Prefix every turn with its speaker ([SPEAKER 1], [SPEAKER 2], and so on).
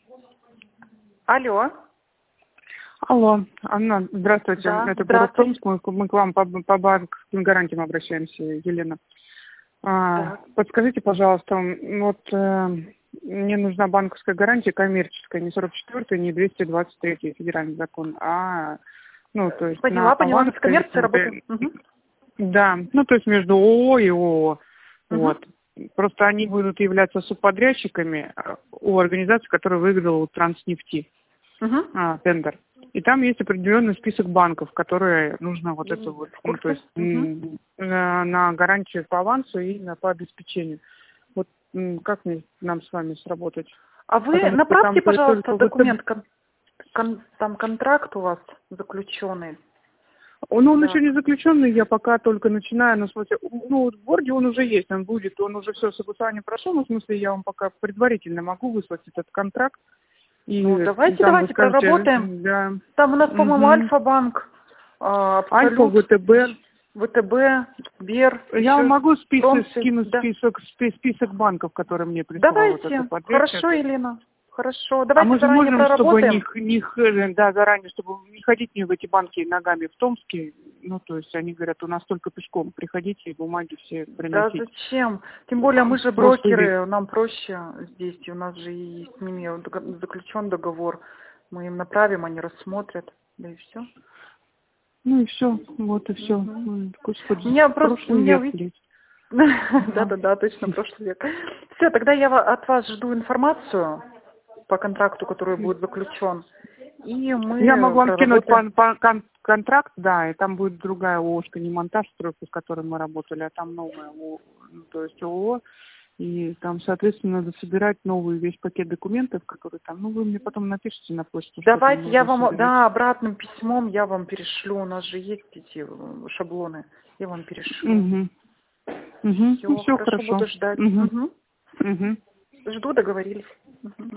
[SPEAKER 1] Алло.
[SPEAKER 2] Алло, Анна, здравствуйте.
[SPEAKER 1] Да,
[SPEAKER 2] Это город
[SPEAKER 1] здравствуйте.
[SPEAKER 2] Томск, мы к вам по банковским гарантиям обращаемся, Елена.
[SPEAKER 1] Так.
[SPEAKER 2] Подскажите, пожалуйста, мне нужна банковская гарантия коммерческая, не 44-й, не 223-й федеральный закон, то есть на
[SPEAKER 1] Поняла. Мы
[SPEAKER 2] аванс
[SPEAKER 1] с коммерцией работаем. Угу.
[SPEAKER 2] Да, то есть между ООО и ООО.
[SPEAKER 1] Угу.
[SPEAKER 2] Вот. Просто они будут являться субподрядчиками у организации, которая выиграла у Транснефти
[SPEAKER 1] Угу.
[SPEAKER 2] тендер. И там есть определенный список банков, которые нужно вот это вот,
[SPEAKER 1] В курсе?
[SPEAKER 2] то есть
[SPEAKER 1] Угу.
[SPEAKER 2] на гарантию по авансу и по обеспечению. Вот как нам с вами сработать?
[SPEAKER 1] А вы
[SPEAKER 2] Потому что
[SPEAKER 1] направьте,
[SPEAKER 2] там
[SPEAKER 1] пожалуйста,
[SPEAKER 2] только
[SPEAKER 1] документ, там контракт у вас заключенный.
[SPEAKER 2] он
[SPEAKER 1] Да.
[SPEAKER 2] еще не заключенный, я пока только начинаю, в смысле, в Word он уже есть, он будет, он уже все согласование прошел, в смысле, я вам пока предварительно могу выслать этот контракт. И
[SPEAKER 1] Давайте
[SPEAKER 2] там вы скажете,
[SPEAKER 1] проработаем.
[SPEAKER 2] да.
[SPEAKER 1] Там у нас, по-моему, Альфа-банк,
[SPEAKER 2] Альфа,
[SPEAKER 1] Абсолют,
[SPEAKER 2] ВТБ.
[SPEAKER 1] ВТБ, Сбер.
[SPEAKER 2] Я вам могу скинуть
[SPEAKER 1] Да.
[SPEAKER 2] список банков, которые мне прислала вот эта
[SPEAKER 1] Давайте.
[SPEAKER 2] подрядчик.
[SPEAKER 1] Хорошо, Елена. Хорошо.
[SPEAKER 2] А
[SPEAKER 1] Давайте
[SPEAKER 2] мы же
[SPEAKER 1] заранее
[SPEAKER 2] можем, чтобы
[SPEAKER 1] проработаем.
[SPEAKER 2] заранее, чтобы не ходить мне в эти банки ногами в Томске. То есть они говорят, у нас только пешком. Приходите и бумаги все
[SPEAKER 1] Да
[SPEAKER 2] приносить.
[SPEAKER 1] зачем? Тем более мы же
[SPEAKER 2] Просто
[SPEAKER 1] брокеры, нам проще здесь, и у нас же и с ними заключен договор. Мы им направим, они рассмотрят, да и все.
[SPEAKER 2] и все, вот и все. Господи,
[SPEAKER 1] Меня просто,
[SPEAKER 2] прошлый век, блядь.
[SPEAKER 1] Да, точно, прошлый век. Все, тогда я от вас жду информацию по контракту, который будет заключен. И мы
[SPEAKER 2] Я могу вам скинуть
[SPEAKER 1] проработаем.
[SPEAKER 2] контракт, да, и там будет другая ООшка, не монтаж стройка, с которой мы работали, а там новая ООО, то есть ООО. И там, соответственно, надо собирать новый весь пакет документов, которые там, вы мне потом напишите на почту, что там
[SPEAKER 1] Давайте я
[SPEAKER 2] нужно
[SPEAKER 1] вам,
[SPEAKER 2] собирать.
[SPEAKER 1] обратным письмом я вам перешлю. У нас же есть эти шаблоны. Я вам перешлю. Все,
[SPEAKER 2] Все
[SPEAKER 1] хорошо,
[SPEAKER 2] хорошо.
[SPEAKER 1] буду ждать.
[SPEAKER 2] Угу.
[SPEAKER 1] Жду, договорились.